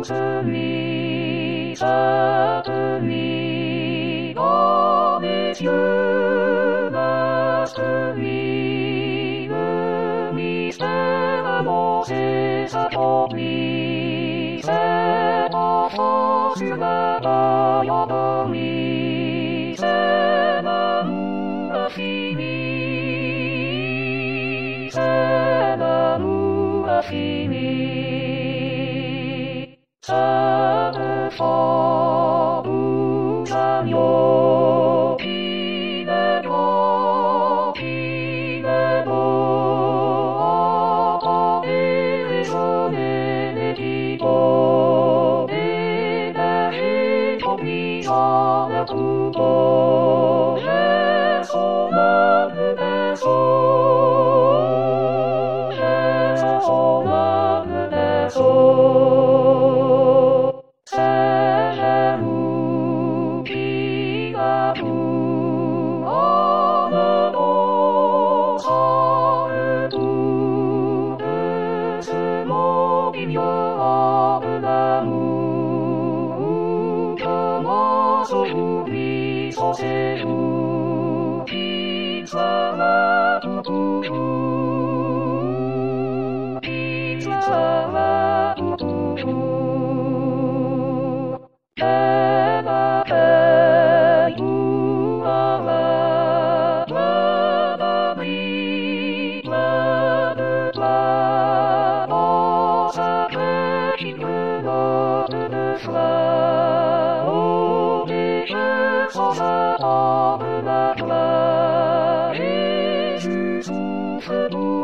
celui, cette nuit, dans mes yeux, vaste nuit, le mystère annoncé s'accomplit, cet enfant sur la taille endormie, c'est l'amour infini, c'est l'amour infini. Cet enfant bouge agneau, qu'il est grand, qu'il est beau, entendez résonner les tibots, des bergers obligeant le troupeau, j'ai son humble berceau, j'ai son humble berceau. C'est jaloux qui a tout en annonçant le tour de ce monde ignorant de l'amour, où commence aujourd'hui son séjour, qu'il soit là pour toujours, qu'il soit là pour toujours. Elle appelle pour Allah, plein d'abri, plein de toi, dans sa plaie qui grelotte de froid, au pécheur sans attendre la gloire, Jésus souffre pour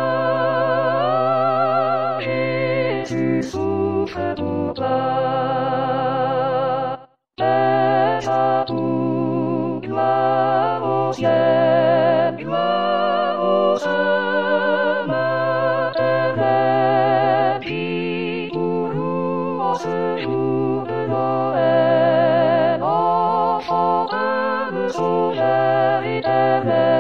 toi, Jésus souffre pour toi. Gloire au ciel, gloire au sein maternel, qui pour nous en ce jour de Noël, enfante le sauveur éternel.